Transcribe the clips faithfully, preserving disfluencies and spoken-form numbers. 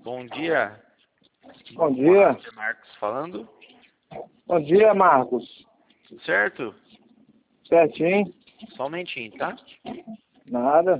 Bom dia. Bom dia. Aqui é Marcos falando. Bom dia, Marcos. Tudo certo? Certinho? Só um momentinho, tá? Nada.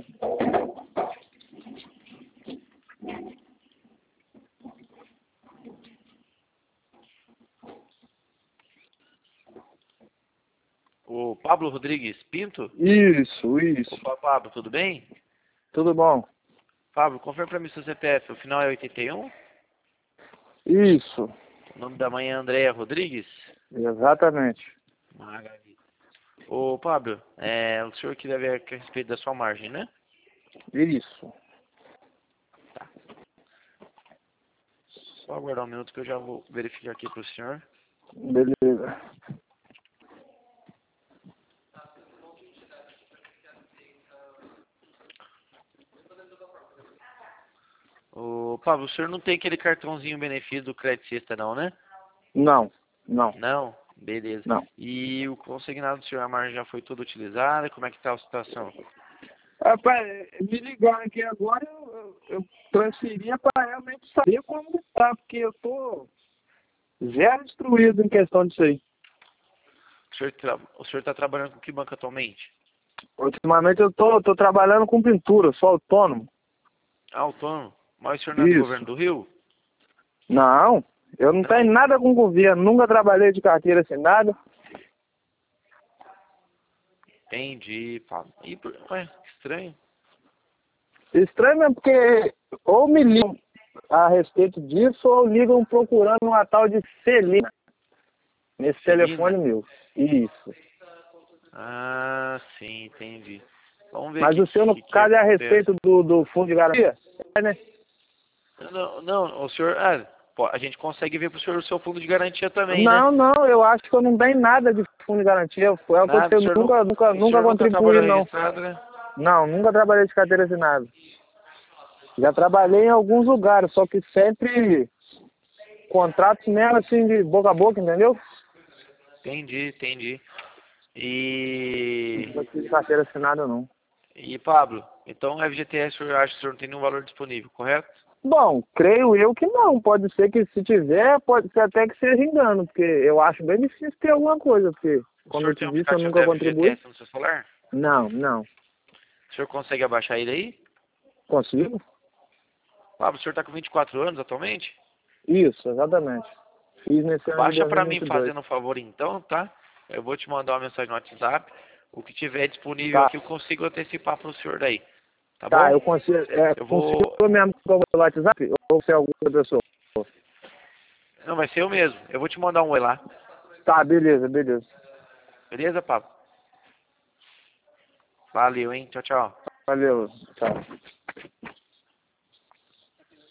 O Pablo Rodrigues Pinto? Isso, isso. Opa, Pablo, tudo bem? Tudo bom? Pablo, confirma pra mim seu C P F. O final é oitenta e um? Isso, O nome da mãe é Andréia Rodrigues? exatamente. Maravilha. Ô, Pablo, é, o senhor que deve a respeito da sua margem, né? Isso. Só aguardar um minuto que eu já vou verificar aqui pro senhor. Beleza. Ô, Pablo, o senhor não tem aquele cartãozinho benefício do Crédito Sexta não, né? Não, não, Não? Beleza. não. E o consignado do senhor, a margem já foi toda utilizada? Como é que tá a situação? Rapaz, me ligaram aqui agora, eu, eu, eu transferia para realmente saber como tá, porque eu tô zero instruído em questão disso aí. O senhor, tra... o senhor tá trabalhando com que banco atualmente? Ultimamente eu tô, tô trabalhando com pintura, sou autônomo. Ah, autônomo. Mas o senhor não é do Isso. governo do Rio? Não, eu não Não? tenho nada com o governo, nunca trabalhei de carteira assinada. Entendi, Pablo. E, por- ué, que estranho. Estranho é porque ou me ligam a respeito disso ou ligam procurando uma tal de Celina nesse Celina? telefone meu. Isso. Ah, sim, entendi. Vamos ver Mas aqui o o seu, no que, que caso, é a acontece. respeito do, do fundo de garantia? É, né? Não, não, o senhor... Ah, pô, a gente consegue ver pro senhor o seu fundo de garantia também, né? Não, não, eu acho que eu não tenho nada de fundo de garantia. Foi o que Nada, o eu senhor, nunca, não, nunca, o nunca senhor nunca contribuí, trabalhou não. registrado, né? Não, nunca trabalhei de carteira assinada. Já trabalhei em alguns lugares, só que sempre contratos mesmo assim de boca a boca, entendeu? Entendi, entendi. E... Não tive de carteira assinada, não. E, Pablo, então o F G T S o senhor acha que o senhor não tem nenhum valor disponível, correto? Bom, creio eu que não. Pode ser que se tiver, pode ser até que seja engano, porque eu acho bem difícil ter alguma coisa, porque, O como eu senhor te tem um disse, eu aplicativo nunca da contribuí. F G T S no seu celular? Não, não. O senhor consegue abaixar ele aí? Consigo? Pablo, o senhor está com vinte e quatro anos atualmente? Isso, exatamente. Fiz nesse ano de Baixa para mim dois mil e vinte e dois. fazendo um favor então, tá? Eu vou te mandar uma mensagem no WhatsApp. O que tiver disponível Tá, aqui eu consigo antecipar para o senhor daí. Tá tá, bom? eu consigo. É, Eu consigo vou... mesmo pelo WhatsApp ou se é alguma pessoa? Não, vai ser eu mesmo. Eu vou te mandar um oi lá. Tá, beleza, beleza. Beleza, Pablo? Valeu, hein? Tchau, tchau. Valeu, tchau.